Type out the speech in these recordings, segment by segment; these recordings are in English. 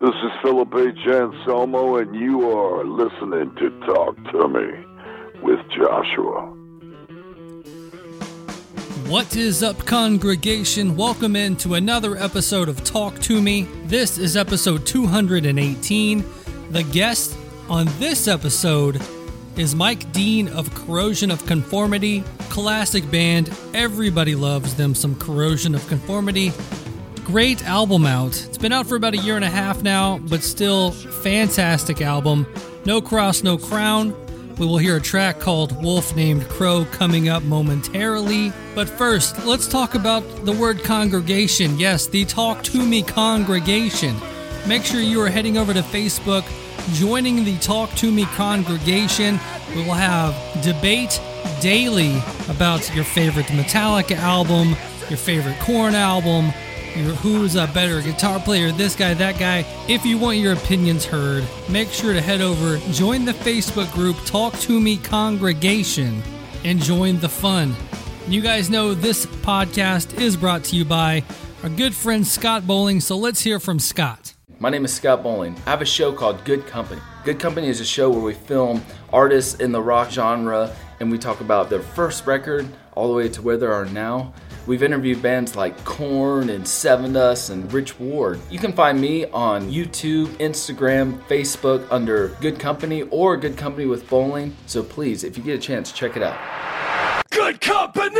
This is Philip H. Anselmo, and you are listening to Talk to Me with Joshua. What is up, congregation? Welcome into another episode of Talk to Me. This is episode 218. The guest on this episode is Mike Dean of Corrosion of Conformity. Classic band. Everybody loves them some Corrosion of Conformity. Great album out. It's been out for about a year and a half now, but still fantastic album. No Cross, No Crown. We will hear a track called Wolf Named Crow coming up momentarily. But first, let's talk about the word congregation. Yes, the Talk to Me congregation. Make sure you are heading over to Facebook, joining the Talk to Me congregation. We will have debate daily about your favorite Metallica album, your favorite Korn album, who's a better guitar player, this guy, that guy. If you want your opinions heard, make sure to head over, join the Facebook group Talk to Me Congregation, and join the fun. You guys know this podcast is brought to you by our good friend Scott Bowling, so let's hear from Scott. My name is Scott Bowling. I have a show called Good Company. Good Company is a show where we film artists in the rock genre, and we talk about their first record all the way to where they are now. We've interviewed bands like Korn and Sevendust and Rich Ward. You can find me on YouTube, Instagram, Facebook under Good Company or Good Company with Bowling. So please, if you get a chance, check it out. Good Company!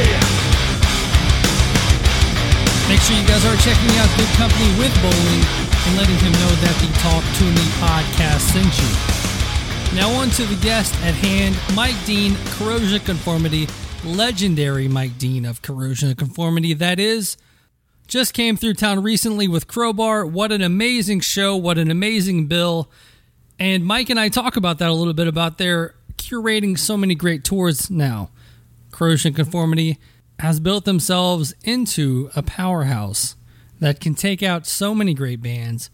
Make sure you guys are checking out Good Company with Bowling and letting him know that the Talk to Me podcast sent you. Now on to the guest at hand, Mike Dean, Corrosion of Conformity. Legendary Mike Dean of Corrosion of Conformity, that is. Just came through town recently with Crowbar. What an amazing show. What an amazing bill. And Mike and I talk about that a little bit, about their curating so many great tours now. Corrosion of Conformity has built themselves into a powerhouse that can take out so many great bands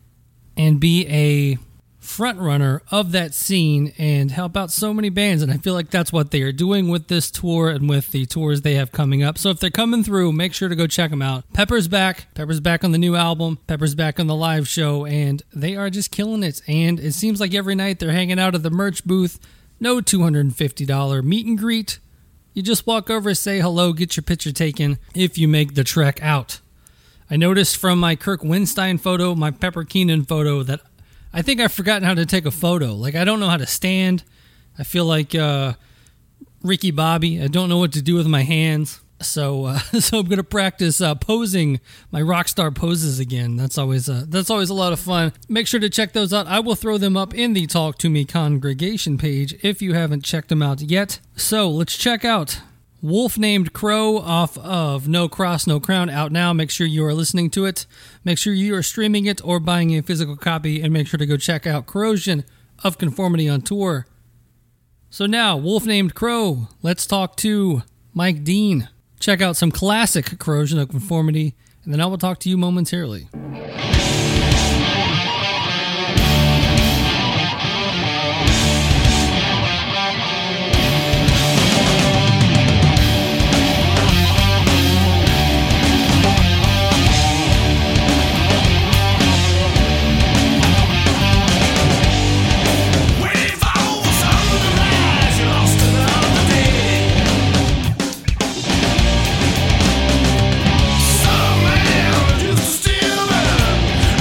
and be a front runner of that scene and help out so many bands. And I feel like that's what they are doing with this tour and with the tours they have coming up. So if they're coming through, make sure to go check them out. Pepper's back on the new album, Pepper's back on the live show, and they are just killing it. And it seems like every night they're hanging out at the merch booth. No $250 meet and greet. You just walk over, say hello, get your picture taken if you make the trek out. I noticed from my Kirk Winstein photo, my Pepper Keenan photo, that I think I've forgotten how to take a photo. Like, I don't know how to stand. I feel like Ricky Bobby. I don't know what to do with my hands. So I'm going to practice posing my rock star poses again. That's always a lot of fun. Make sure to check those out. I will throw them up in the Talk to Me congregation page if you haven't checked them out yet. So let's check out Wolf Named Crow off of No Cross, No Crown, out now. Make sure you are listening to it. Make sure you are streaming it or buying a physical copy, and make sure to go check out Corrosion of Conformity on tour. So now, Wolf Named Crow, let's talk to Mike Dean. Check out some classic Corrosion of Conformity, and then I will talk to you momentarily. Some man used to steal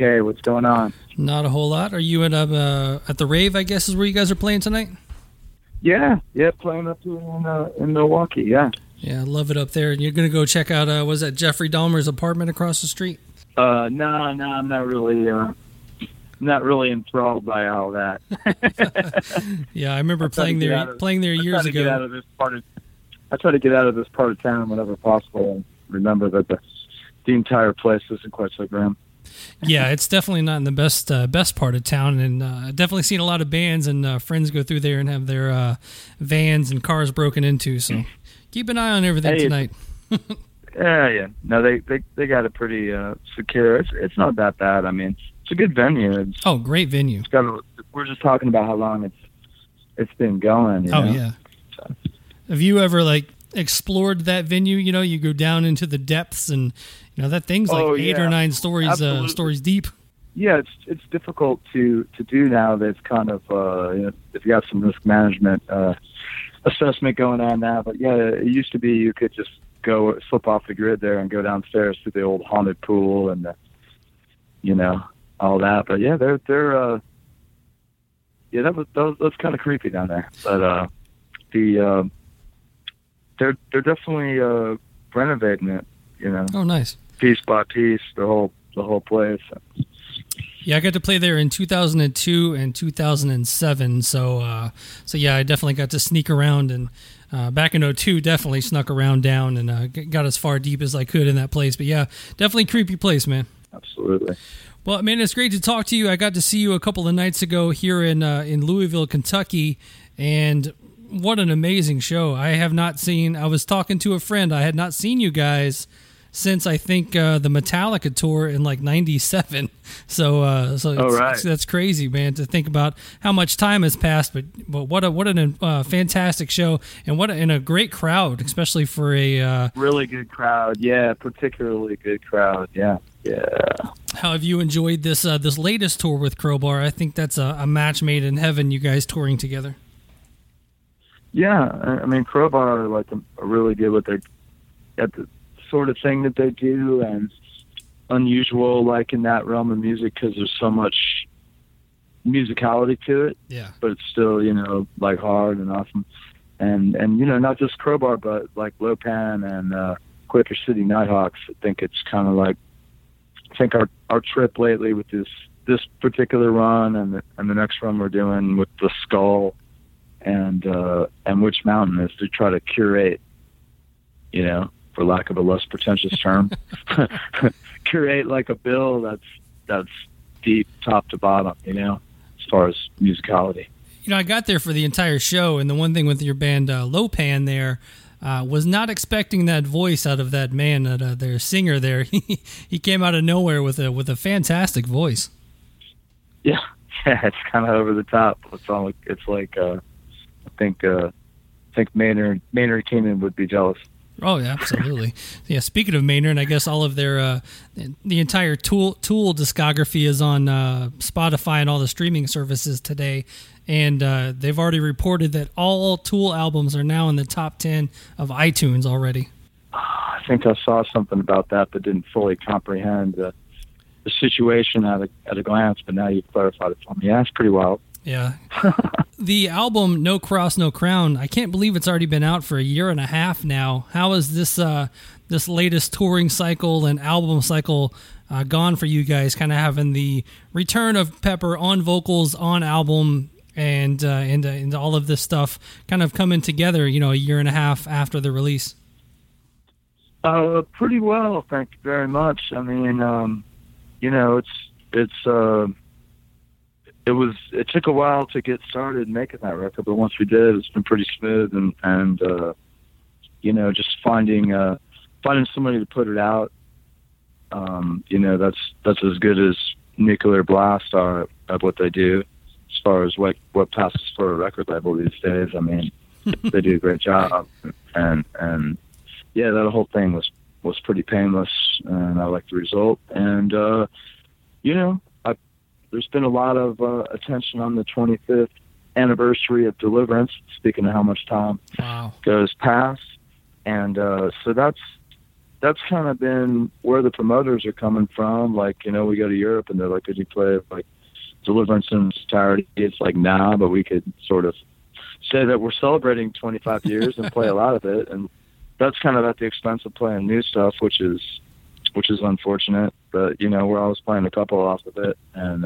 Okay, what's going on? Not a whole lot. Are you at the rave, I guess, is where you guys are playing tonight? Yeah, playing up here in Milwaukee, yeah. Yeah, I love it up there. And you're going to go check out, was that Jeffrey Dahmer's apartment across the street? No, I'm not really enthralled by all that. Yeah, I remember playing there years ago. I try to get out of this part of town whenever possible and remember that the entire place isn't quite so grim. Yeah, it's definitely not in the best part of town, and I've definitely seen a lot of bands and friends go through there and have their vans and cars broken into. So keep an eye on everything tonight. Yeah. No, they got it pretty secure. It's not that bad. I mean, it's a good venue. Great venue. We're just talking about how long it's been going. You know? Yeah. So. Have you ever explored that venue? You know, you go down into the depths, and that thing's 8 or 9 stories deep. Yeah, it's difficult to do now. That's kind of if you got some risk management assessment going on now. But yeah, it used to be you could just go slip off the grid there and go downstairs to the old haunted pool and all that. But yeah, they're that's kind of creepy down there. But they're definitely renovating it. Oh, nice. Piece by piece, the whole place. Yeah, I got to play there in 2002 and 2007. So yeah, I definitely got to sneak around, and back in 2002, definitely snuck around down and got as far deep as I could in that place. But yeah, definitely creepy place, man. Absolutely. Well, man, it's great to talk to you. I got to see you a couple of nights ago here in Louisville, Kentucky, and what an amazing show. I was talking to a friend. I had not seen you guys since I think the Metallica tour in '97. So that's crazy, man, to think about how much time has passed. But what a fantastic show, and a great crowd, especially for a really good crowd. Yeah, particularly good crowd. Yeah. How have you enjoyed this latest tour with Crowbar? I think that's a match made in heaven. You guys touring together. Yeah, I mean, Crowbar are really good with at the sort of thing that they do, and unusual in that realm of music because there's so much musicality to it. Yeah. But it's still hard and awesome, and not just Crowbar, but Lopan and Quaker City Nighthawks. I think it's kind of I think our trip lately with this particular run and the next run we're doing with the Skull and Witch Mountain is to try to curate, for lack of a less pretentious term, curate a bill that's deep top to bottom, as far as musicality. I got there for the entire show, and the one thing with your band Lopan there, was not expecting that voice out of that man, their singer there. He came out of nowhere with a fantastic voice. Yeah, it's kind of over the top. I think Maynard Keenan would be jealous. Oh, yeah, absolutely. Yeah, speaking of Maynard, I guess all of their the entire Tool discography is on Spotify and all the streaming services today, and they've already reported that all Tool albums are now in the top 10 of iTunes already. I think I saw something about that, but didn't fully comprehend the situation at a glance. But now you've clarified it for me. Yeah, it's pretty wild. Yeah. The album No Cross, No Crown, I can't believe it's already been out for a year and a half now. How has this latest touring cycle and album cycle gone for you guys, kind of having the return of Pepper on vocals, on album, and all of this stuff kind of coming together, a year and a half after the release? Pretty well, thank you very much. I mean, it took a while to get started making that record, but once we did, it's been pretty smooth and just finding somebody to put it out. That's as good as Nuclear Blast are at what they do as far as what passes for a record label these days. I mean, they do a great job, and yeah, that whole thing was pretty painless, and I like the result. And there's been a lot of attention on the 25th anniversary of Deliverance, speaking of how much time goes past. And so that's kind of been where the promoters are coming from. Like, you know, we go to Europe and they're like, could you play like Deliverance in its entirety? It's like, nah, but we could sort of say that we're celebrating 25 years and play a lot of it. And that's kind of at the expense of playing new stuff, which is unfortunate. But, you know, we're always playing a couple off of it. And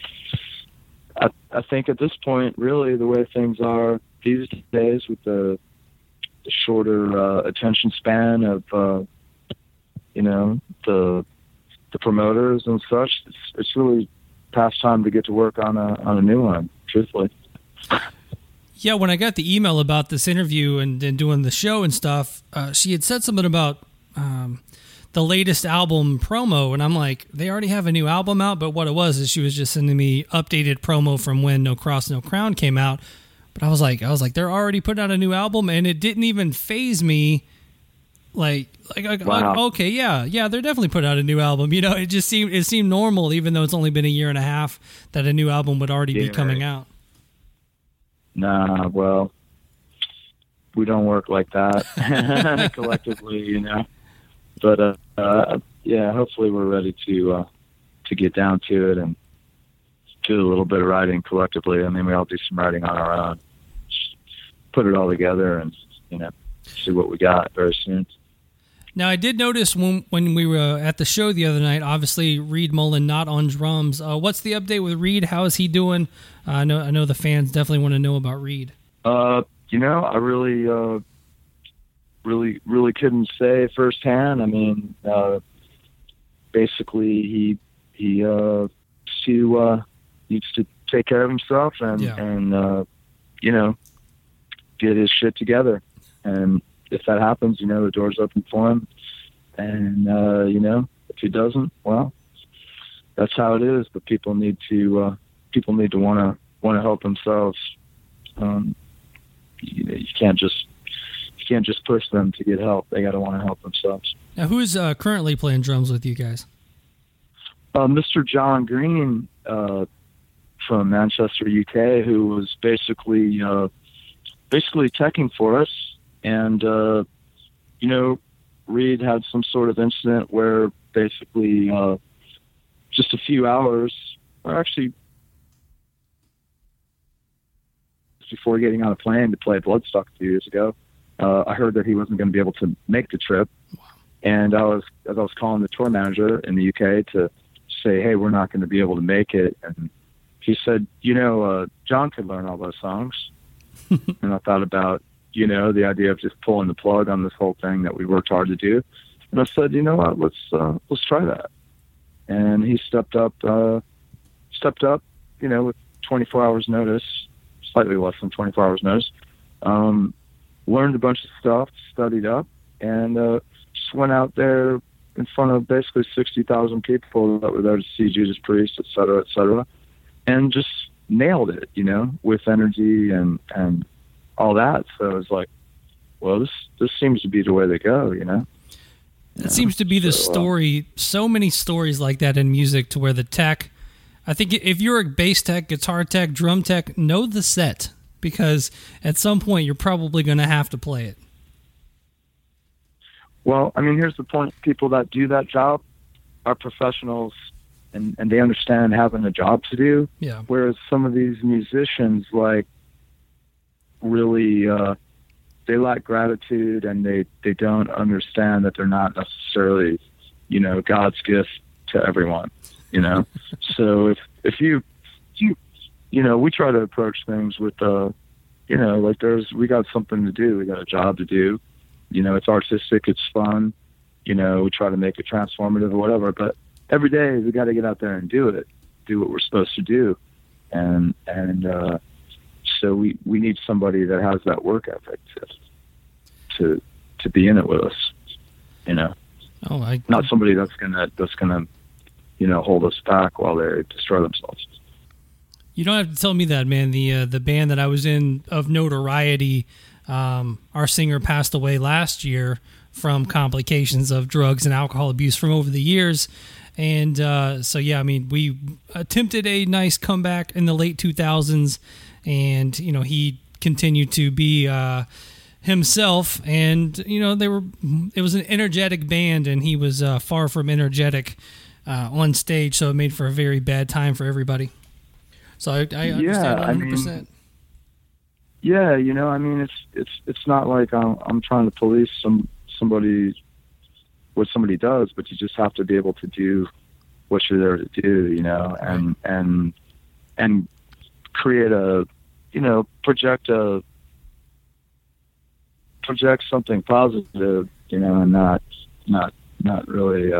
I think at this point, really, the way things are these days with the shorter attention span of, you know, the promoters and such, it's really past time to get to work on a new one, truthfully. Yeah, when I got the email about this interview and doing the show and stuff, she had said something about the latest album promo, and I'm like, they already have a new album out, but what it was is she was just sending me updated promo from when No Cross, No Crown came out. But I was like, they're already putting out a new album, and it didn't even faze me. Like, wow. Okay, yeah, they're definitely putting out a new album. You know, it seemed normal, even though it's only been a year and a half, that a new album would already be coming out. Nah, well, we don't work like that collectively, you know. But yeah, hopefully we're ready to get down to it and do a little bit of writing collectively. I mean, we all do some writing on our own, just put it all together, and you know, see what we got very soon. Now, I did notice when we were at the show the other night, obviously Reed Mullin not on drums. What's the update with Reed? How is he doing? I know the fans definitely want to know about Reed. You know, I really couldn't say firsthand. I mean, basically he needs to take care of himself and you know, get his shit together. And if that happens, you know, the door's open for him. And you know, if he doesn't, well, that's how it is. But people need to want to help themselves. You know, you can't just push them to get help. They got to want to help themselves. Now, who's currently playing drums with you guys? Mr. John Green from Manchester, UK, who was basically teching for us. And, you know, Reed had some sort of incident where basically just a few hours, or actually before getting on a plane to play Bloodstock a few years ago, I heard that he wasn't going to be able to make the trip. Wow. And as I was calling the tour manager in the UK to say, hey, we're not going to be able to make it. And he said, you know, John could learn all those songs. And I thought about, you know, the idea of just pulling the plug on this whole thing that we worked hard to do. And I said, you know what, let's try that. And he stepped up, you know, with 24 hours notice, slightly less than 24 hours notice, learned a bunch of stuff, studied up, and just went out there in front of basically 60,000 people that were there to see Judas Priest, et cetera, and just nailed it, you know, with energy and all that. So it was like, well, this seems to be the way they go, you know? That seems to be the story. So many stories like that in music, to where the tech, I think if you're a bass tech, guitar tech, drum tech, know the set, because at some point you're probably going to have to play it. Well, I mean, here's the point. People that do that job are professionals, and they understand having a job to do. Yeah. Whereas some of these musicians, like, really, they lack gratitude, and they don't understand that they're not necessarily, you know, God's gift to everyone, you know? So if you know, we try to approach things with, you know, like we got something to do. We got a job to do. You know, it's artistic, it's fun. You know, we try to make it transformative or whatever, but every day we got to get out there and do what we're supposed to do. And so we need somebody that has that work ethic to be in it with us, you know. Not somebody that's gonna, you know, hold us back while they destroy themselves. You don't have to tell me that, man. The band that I was in of notoriety, our singer passed away last year from complications of drugs and alcohol abuse from over the years. And so, yeah, I mean, we attempted a nice comeback in the late 2000s, and, you know, he continued to be, himself, and it was an energetic band, and he was far from energetic on stage, so it made for a very bad time for everybody. So I understand 100%. Yeah, it's not like I'm trying to police what somebody does, but you just have to be able to do what you're there to do, and create project something positive, and not really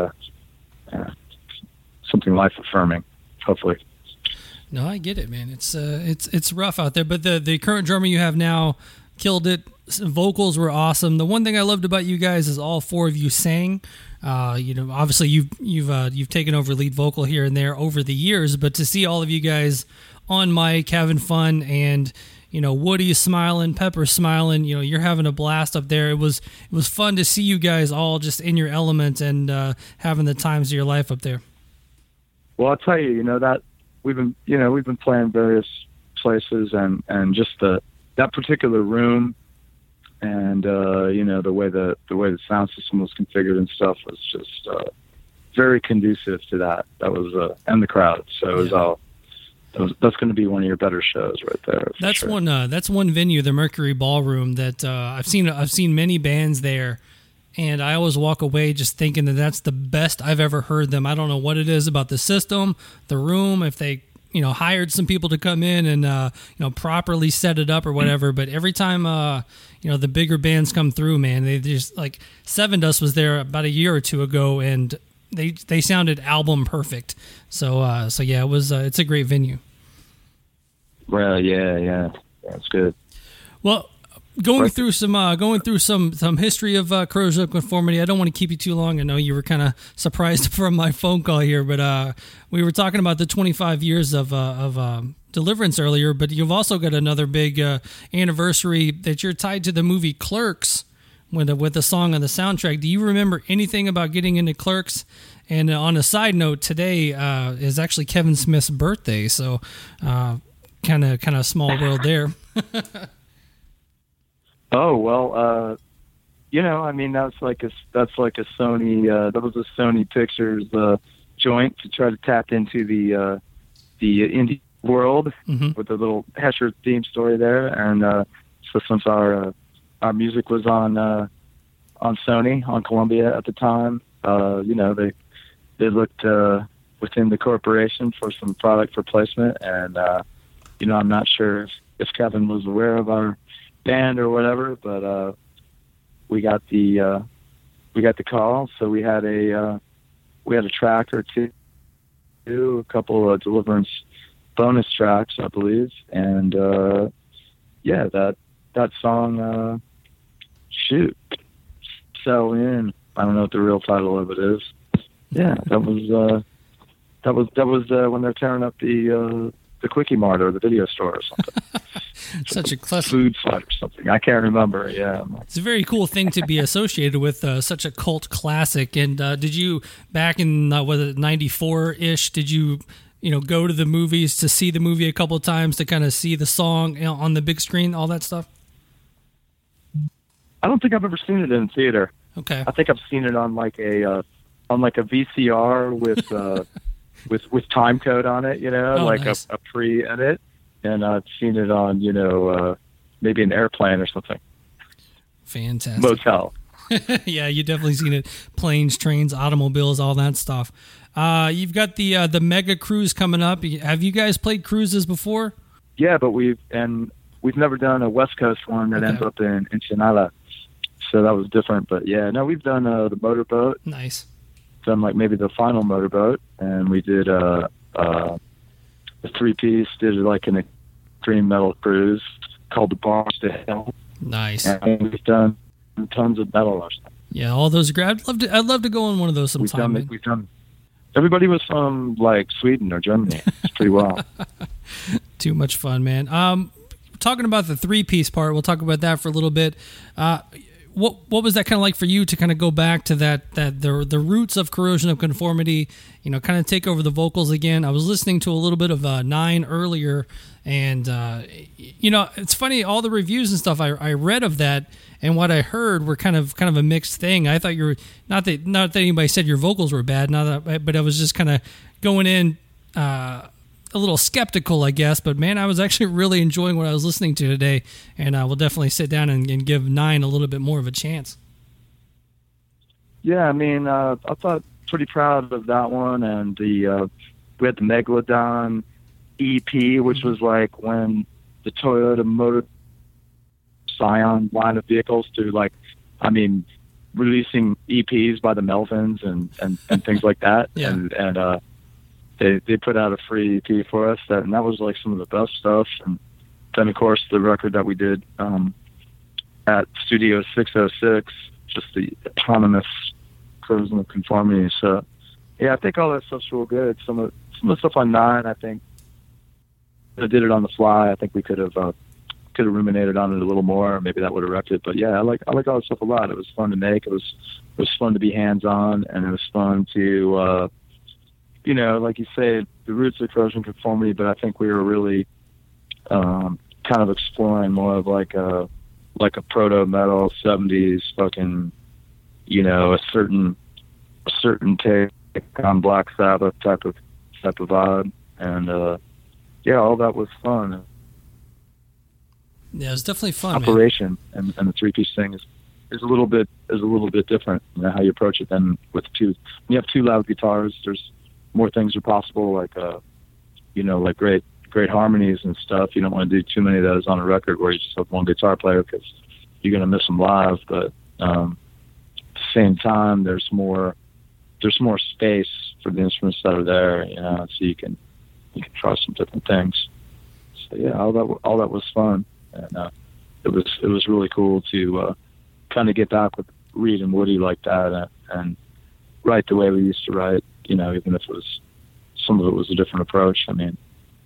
something life affirming, hopefully. No, I get it, man. It's rough out there, but the current drummer you have now killed it. Vocals were awesome. The one thing I loved about you guys is all four of you sang. Obviously you've taken over lead vocal here and there over the years, but to see all of you guys on mic having fun, and Woody smiling, Pepper smiling, you're having a blast up there. It was fun to see you guys all just in your element and having the times of your life up there. Well, I'll tell you, that we've been playing various places, and just that particular room, and the way the sound system was configured and stuff was just very conducive to that. That was and the crowd. So it was all. That's going to be one of your better shows right there. That's sure. one. That's one venue, the Mercury Ballroom, that I've seen many bands there, and I always walk away just thinking that that's the best I've ever heard them. I don't know what it is about the system, the room, if they hired some people to come in and properly set it up or whatever. But every time the bigger bands come through, man, they just, like, Seven Dust was there about a year or two ago, and they sounded album perfect. So yeah, it was it's a great venue. Well, yeah, that's good. Well, going through some history of Corrosion of Conformity. I don't want to keep you too long. I know you were kind of surprised from my phone call here, but we were talking about the 25 years of Deliverance earlier. But you've also got another big anniversary that you're tied to the movie Clerks with a song on the soundtrack. Do you remember anything about getting into Clerks? And on a side note, today is actually Kevin Smith's birthday, so kind of small world there. Oh well, that's like a Sony. That was a Sony Pictures joint to try to tap into the indie world with the little Hesher theme story there, and so since our music was on Sony, on Columbia at the time, they looked within the corporation for some product for placement, and I'm not sure if Kevin was aware of our band or whatever, but we got the call, so we had a track or two, a couple of Deliverance bonus tracks, I believe, and that song, Shoot, Sell In. I don't know what the real title of it is. Yeah, that was when they're tearing up the Quickie Mart or the video store or something. Such a classic food site or something. I can't remember. Yeah, it's a very cool thing to be associated with such a cult classic. And did you, back in was it 94-ish? Did you go to the movies to see the movie a couple of times to kind of see the song on the big screen, all that stuff? I don't think I've ever seen it in theater. Okay. I think I've seen it on like a VCR with time code on it, nice. a pre-edit, and I've seen it on maybe an airplane or something. Fantastic. Motel. Yeah, you definitely seen it. Planes, trains, automobiles, all that stuff. You've got the mega cruise coming up. Have you guys played cruises before? Yeah, but we've never done a West Coast one that ends up in Ensenada. So that was different, but yeah, no, we've done the motorboat. Nice. Done like maybe the final motorboat, and we did a 3-piece. Did like an extreme metal cruise called the Bars to Hell. Nice. And we've done tons of metal. Yeah, all those. I'd love to go on one of those sometime. We've done. Everybody was from like Sweden or Germany. It's pretty wild. Too much fun, man. Talking about the 3-piece part, we'll talk about that for a little bit. what was that kind of like for you to kind of go back to the roots of Corrosion of Conformity, kind of take over the vocals again? I was listening to a little bit of Nine earlier, and it's funny, all the reviews and stuff I read of that and what I heard were kind of a mixed thing. I thought you were not that anybody said your vocals were bad, but I was just kind of going in a little skeptical, I guess. But man, I was actually really enjoying what I was listening to today, and I will definitely sit down and give Nine a little bit more of a chance. Yeah, I mean, I thought pretty proud of that one, and we had the Megalodon EP, which was like when the Toyota Motor Scion line of vehicles releasing EPs by the Melvins and things like that. Yeah. And they put out a free EP for us, and that was like some of the best stuff. And then, of course, the record that we did at Studio 606, just the autonomous Corrosion of Conformity. So, yeah, I think all that stuff's real good. Some of the stuff on Nine, I think I did it on the fly. I think we could have ruminated on it a little more. Maybe that would have wrecked it. But yeah, I like all that stuff a lot. It was fun to make. It was fun to be hands on, and it was fun to like you say, the roots of Corrosion Conformity. But I think we were really kind of exploring more of like a proto metal 70s fucking, a certain take on Black Sabbath type of vibe, and yeah, all that was fun. Yeah, it was definitely fun. Operation, man. And the 3-piece thing is a little bit different. How you approach it than with two. When you have two loud guitars, there's more things are possible, like like great harmonies and stuff. You don't want to do too many of those on a record where you just have one guitar player, because you're going to miss them live. But at the same time, there's more space for the instruments that are there, so you can try some different things. So yeah, all that was fun, and it was really cool to kind of get back with Reed and Woody like that, and write the way we used to write. Even if some of it was a different approach. I mean,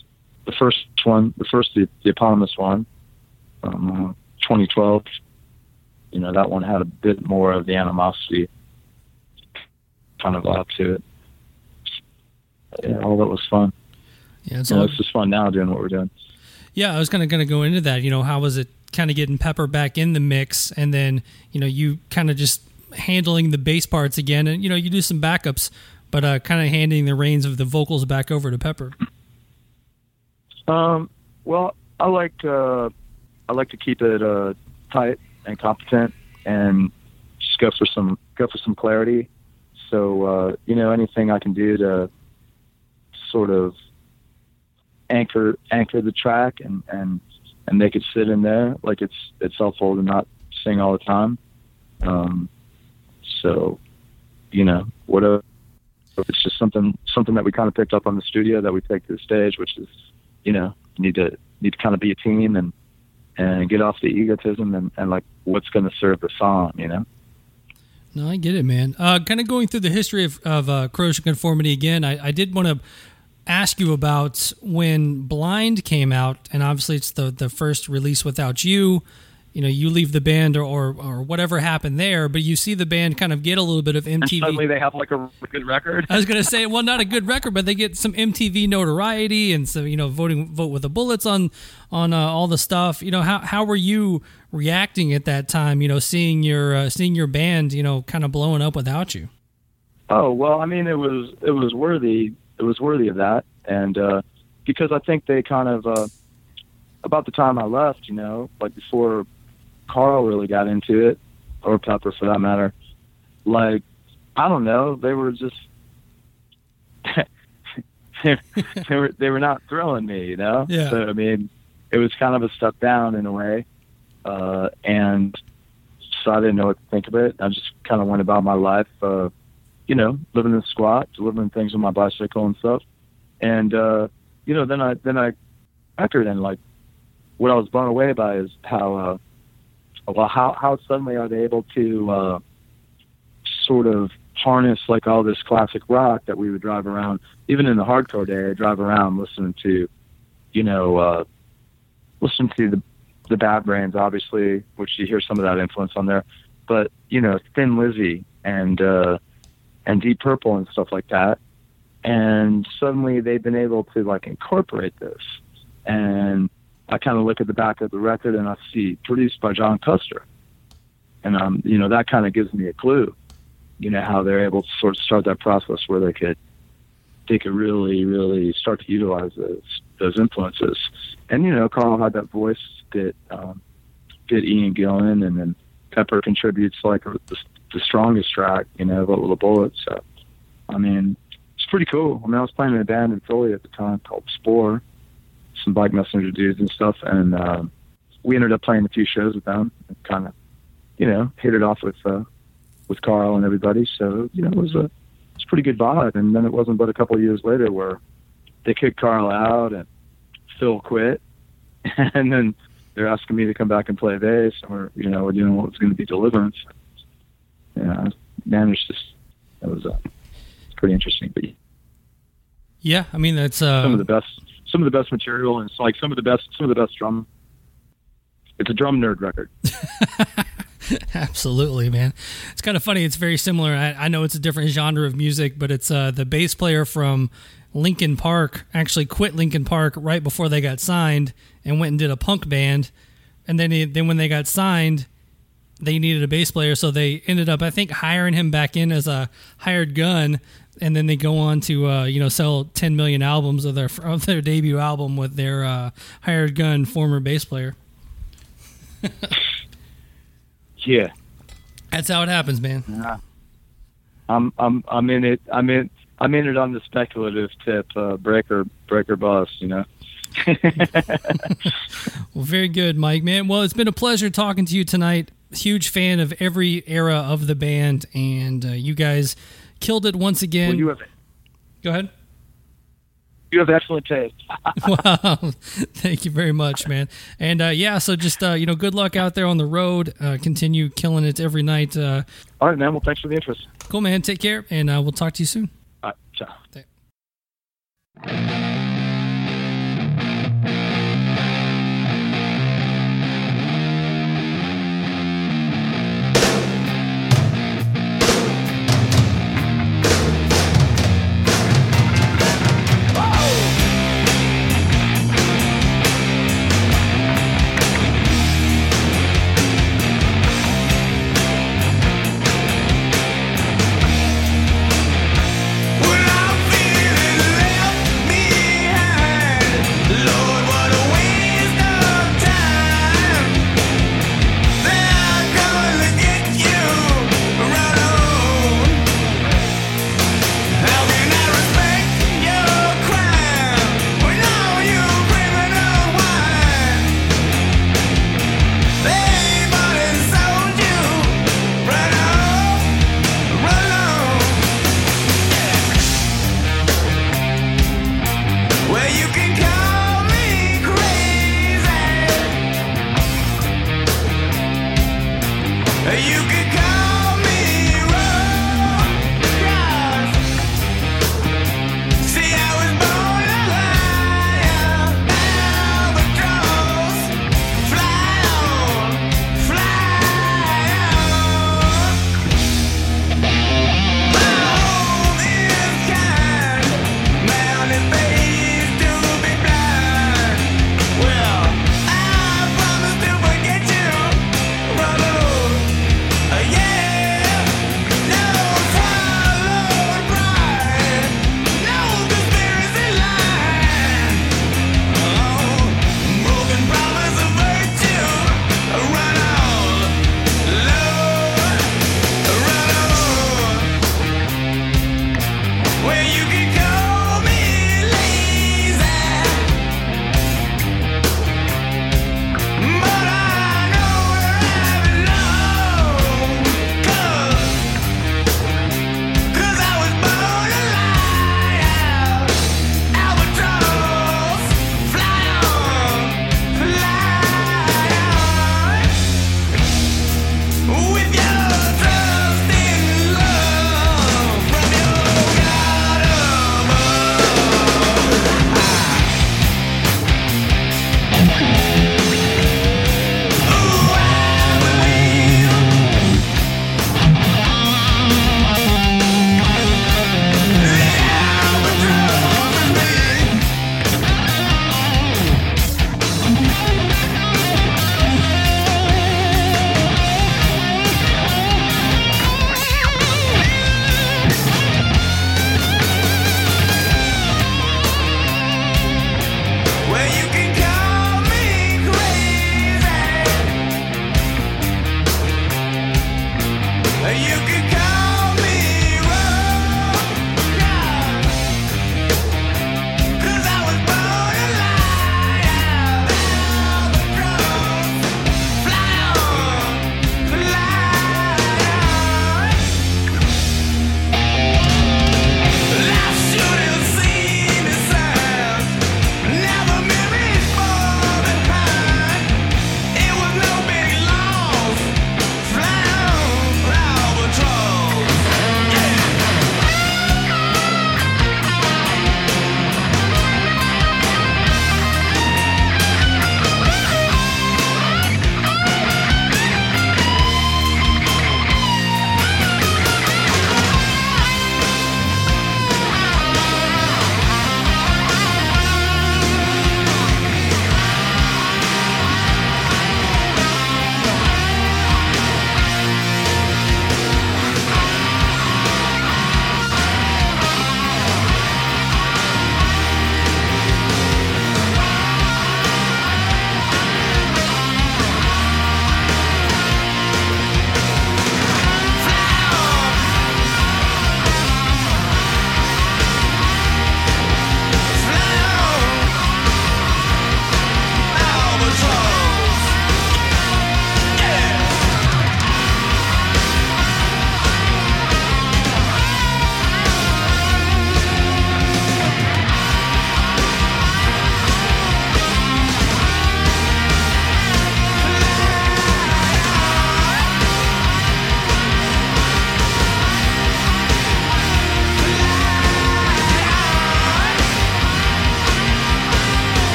the eponymous one, 2012. That one had a bit more of the animosity kind of vibe to it. Yeah, all that was fun. Yeah, it's just fun now doing what we're doing. Yeah, I was kind of go into that. How was it kind of getting Pepper back in the mix, and then you kind of just handling the bass parts again, and you do some backups, but kind of handing the reins of the vocals back over to Pepper. Well, I like to keep it tight and competent, and just go for some clarity. So anything I can do to sort of anchor the track and make it sit in there, like it's helpful to not sing all the time. So whatever. It's just something that we kind of picked up on the studio that we take to the stage, which is, need to kind of be a team and get off the egotism and like what's going to serve the song, No, I get it, man. Kind of going through the history of Corrosion Conformity again, I did want to ask you about when Blind came out, and obviously it's the first release without you. You leave the band or whatever happened there, but you see the band kind of get a little bit of MTV. And suddenly they have like a good record. I was going to say, well, not a good record, but they get some MTV notoriety, and so vote with the Bullets on all the stuff. How were you reacting at that time? Seeing your band kind of blowing up without you. Oh well, I mean, it was worthy. It was worthy of that, and because I think they kind of about the time I left, like before Carl really got into it, or Pepper for that matter, like, I don't know, they were just they were not thrilling me, Yeah. So I mean, it was kind of a step down in a way, and so I didn't know what to think of it. I just kind of went about my life, living in a squat, delivering things on my bicycle and stuff, and then I record, and like what I was blown away by is how suddenly are they able to sort of harness like all this classic rock that we would drive around, even in the hardcore day, I drive around listening to the Bad Brains, obviously, which you hear some of that influence on there, but Thin Lizzy and Deep Purple and stuff like that. And suddenly they've been able to like incorporate this. And I kind of look at the back of the record and I see produced by John Custer. And, that kind of gives me a clue, how they're able to sort of start that process where they could really, really start to utilize those influences. And, Carl had that voice that did Ian Gillan, and then Pepper contributes like the strongest track, Vote with a Bullet. So, I mean, it's pretty cool. I mean, I was playing in a band in Philly at the time called Spore, some Bike Messenger dudes and stuff, and we ended up playing a few shows with them and kind of, hit it off with Carl and everybody. So, it was a pretty good vibe. And then it wasn't but a couple of years later where they kicked Carl out and Phil quit. And then they're asking me to come back and play bass, and we're doing what was going to be Deliverance. I managed this. It was pretty interesting. But yeah, I mean, that's some of the best material, and it's like some of the best drum. It's a drum nerd record. Absolutely, man. It's kind of funny. It's very similar. I know it's a different genre of music, but it's the bass player from Linkin Park actually quit Linkin Park right before they got signed and went and did a punk band. And then when they got signed, they needed a bass player, so they ended up, I think, hiring him back in as a hired gun. And then they go on to sell 10 million albums of their debut album with their hired gun former bass player. Yeah, that's how it happens, man. Yeah. I'm in it. I'm in it on the speculative tip. Breaker bust. Well, very good, Mike, man. Well, it's been a pleasure talking to you tonight. Huge fan of every era of the band, and you guys killed it once again. Well, you have it. Go ahead. You have excellent taste. Wow. Thank you very much, man. And so just, good luck out there on the road. Continue killing it every night. All right, man. Well, thanks for the interest. Cool, man. Take care, and we'll talk to you soon. All right. Ciao. When I'm feeling left, me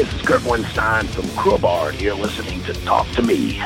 This is Kurt Weinstein from Crowbar, and you're listening to Talk to Me.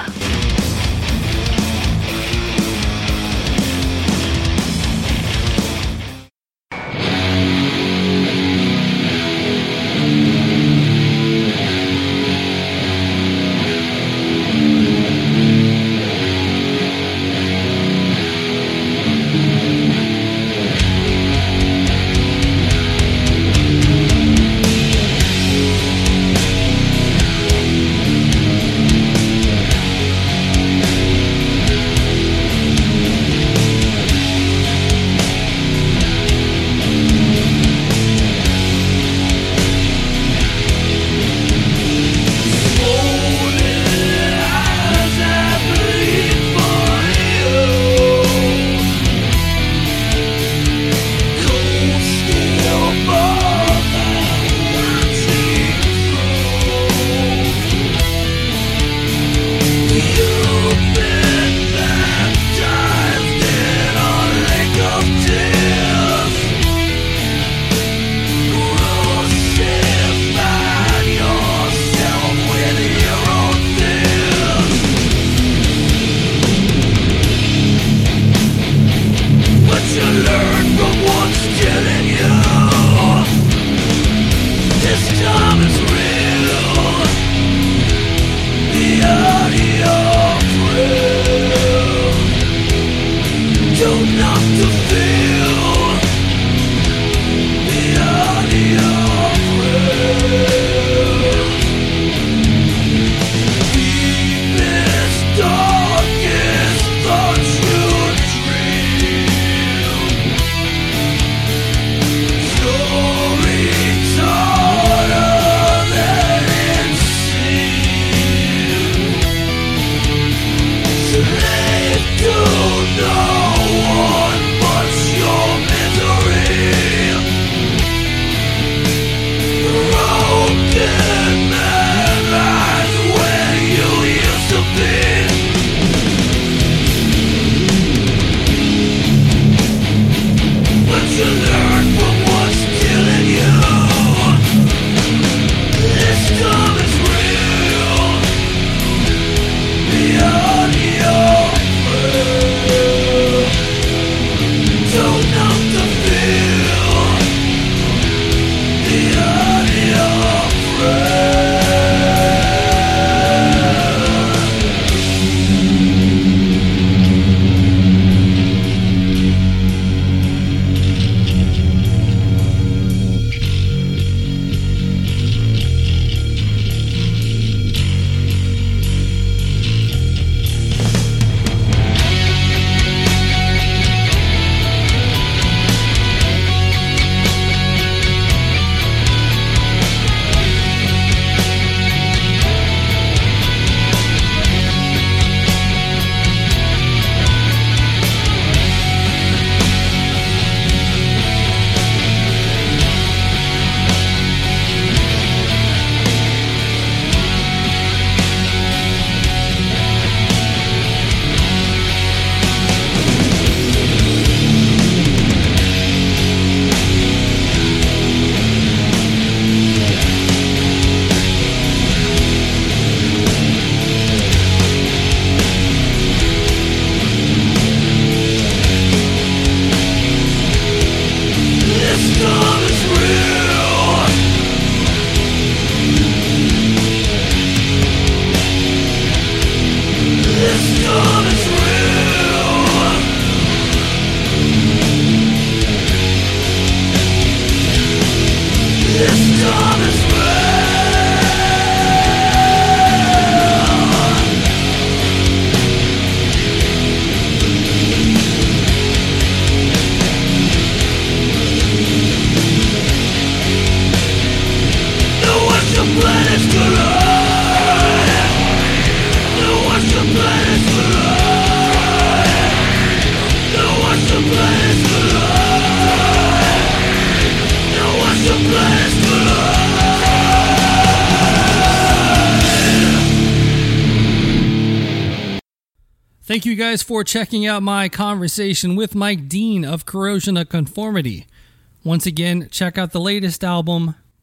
Thank you guys for checking out my conversation with Mike Dean of Corrosion of Conformity. Once again, check out the latest album,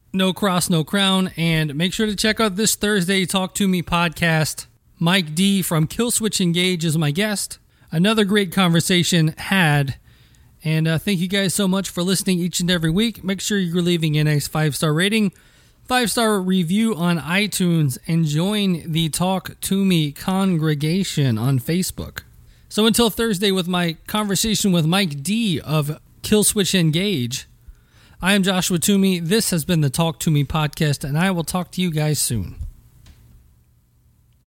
No Cross, No Crown. And make sure to check out this Thursday Talk to Me podcast. Mike D from Killswitch Engage is my guest. Another great conversation had. And thank you guys so much for listening each and every week. Make sure you're leaving a nice 5-star rating, 5-star review on iTunes, and join the Talk to Me congregation on Facebook. So until Thursday with my conversation with Mike D of Killswitch Engage, I am Joshua Toomey. This has been the Talk to Me podcast, and I will talk to you guys soon.